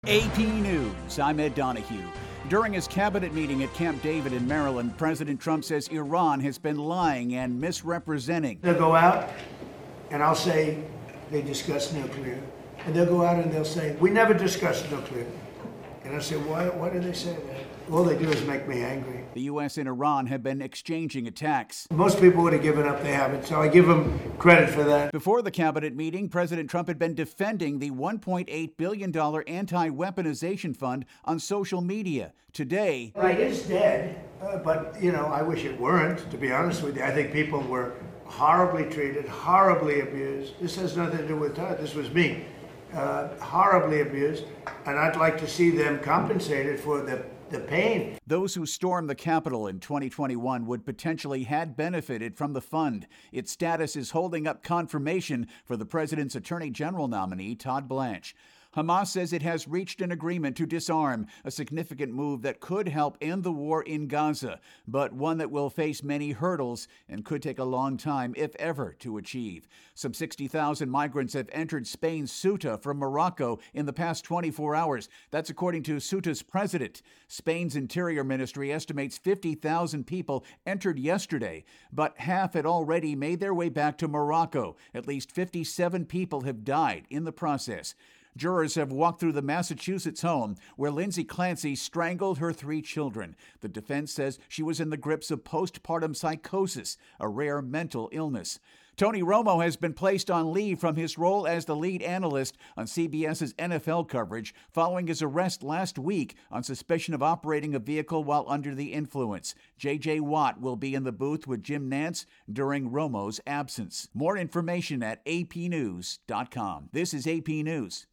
AP News, I'm Ed Donahue. During his cabinet meeting at Camp David in Maryland, President Trump says Iran has been lying and misrepresenting. They'll go out and I'll say they discussed nuclear. And they'll go out and they'll say, we never discussed nuclear. And I say, why do they say that? All they do is make me angry. The U.S. and Iran have been exchanging attacks. Most people would have given up, they haven't, so I give them credit for that. Before the cabinet meeting, President Trump had been defending the $1.8 billion anti-weaponization fund on social media. Today, It is dead, but, I wish it weren't, to be honest with you. I think people were horribly treated, horribly abused. This has nothing to do with Todd, this was me. Horribly abused, and I'd like to see them compensated for the pain. Those who stormed the Capitol in 2021 would potentially had benefited from the fund. Its status is holding up confirmation for the president's attorney general nominee, Todd Blanche. Hamas says it has reached an agreement to disarm, a significant move that could help end the war in Gaza, but one that will face many hurdles and could take a long time, if ever, to achieve. Some 60,000 migrants have entered Spain's Ceuta from Morocco in the past 24 hours. That's according to Ceuta's president. Spain's Interior Ministry estimates 50,000 people entered yesterday, but half had already made their way back to Morocco. At least 57 people have died in the process. Jurors have walked through the Massachusetts home where Lindsay Clancy strangled her 3 children. The defense says she was in the grips of postpartum psychosis, a rare mental illness. Tony Romo has been placed on leave from his role as the lead analyst on CBS's NFL coverage following his arrest last week on suspicion of operating a vehicle while under the influence. J.J. Watt will be in the booth with Jim Nantz during Romo's absence. More information at apnews.com. This is AP News.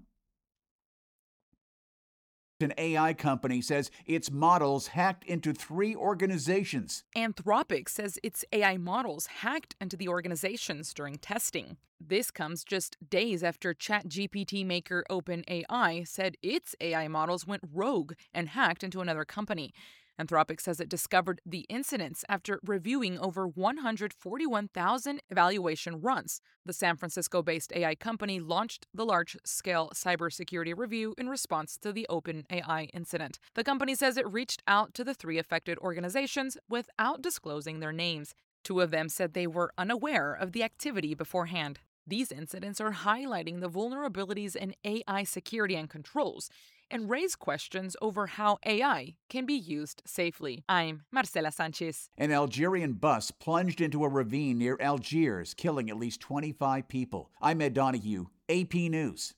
An AI company says its models hacked into 3 organizations. Anthropic says its AI models hacked into the organizations during testing. This comes just days after ChatGPT maker OpenAI said its AI models went rogue and hacked into another company. Anthropic says it discovered the incidents after reviewing over 141,000 evaluation runs. The San Francisco-based AI company launched the large-scale cybersecurity review in response to the OpenAI incident. The company says it reached out to the 3 affected organizations without disclosing their names. 2 of them said they were unaware of the activity beforehand. These incidents are highlighting the vulnerabilities in AI security and controls and raise questions over how AI can be used safely. I'm Marcela Sanchez. An Algerian bus plunged into a ravine near Algiers, killing at least 25 people. I'm Ed Donahue, AP News.